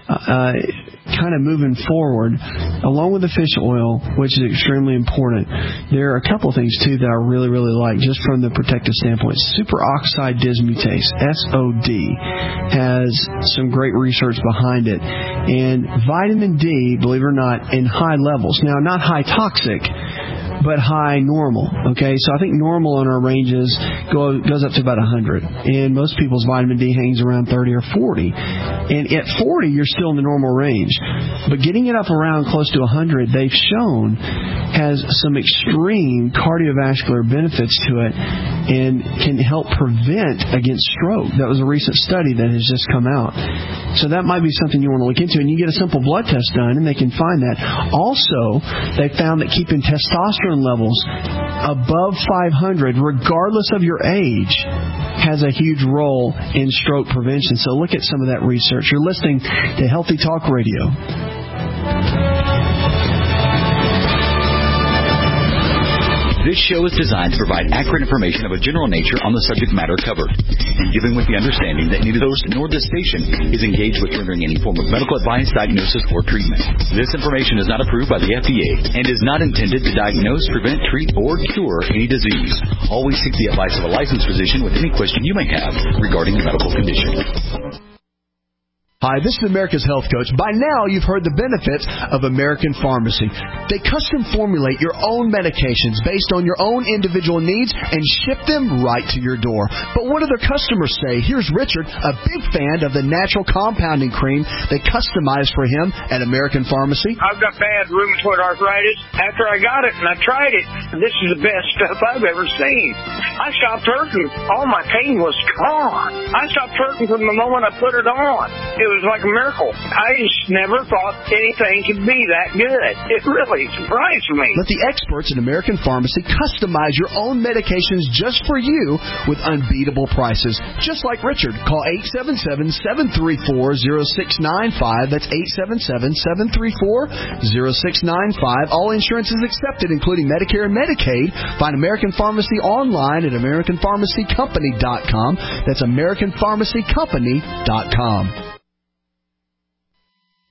kind of moving forward, along with the fish oil, which is extremely important. There are a couple of things, too, that I really, really like, just from the protective standpoint. Superoxide dismutase, SOD, has some great research behind it. And vitamin D, believe it or not, in high levels. Now, not high toxic, but high normal. Okay, so I think normal in our ranges goes up to about 100, and most people's vitamin D hangs around 30 or 40. And at 40, you're still in the normal range, but getting it up around close to 100, they've shown has some extreme cardiovascular benefits to it, and can help prevent against stroke. That was a recent study that has just come out. So that might be something you want to look into, and you get a simple blood test done, and they can find that. Also, they found that keeping testosterone levels above 500, regardless of your age, has a huge role in stroke prevention. So look at some of that research. You're listening to Healthy Talk Radio. This show is designed to provide accurate information of a general nature on the subject matter covered, and given with the understanding that neither host nor this station is engaged with rendering any form of medical advice, diagnosis, or treatment. This information is not approved by the FDA and is not intended to diagnose, prevent, treat, or cure any disease. Always seek the advice of a licensed physician with any question you may have regarding a medical condition. Hi, this is America's Health Coach. By now, you've heard the benefits of American Pharmacy. They custom formulate your own medications based on your own individual needs and ship them right to your door. But what do their customers say? Here's Richard, a big fan of the natural compounding cream they customize for him at American Pharmacy. I've got bad rheumatoid arthritis. After I got it and I tried it, this is the best stuff I've ever seen. I stopped hurting. All my pain was gone. I stopped hurting from the moment I put it on. It was like a miracle. I just never thought anything could be that good. It really surprised me. Let the experts at American Pharmacy customize your own medications just for you with unbeatable prices. Just like Richard. Call 877-734-0695. That's 877-734-0695. All insurance is accepted, including Medicare and Medicaid. Find American Pharmacy online at AmericanPharmacyCompany.com. That's AmericanPharmacyCompany.com.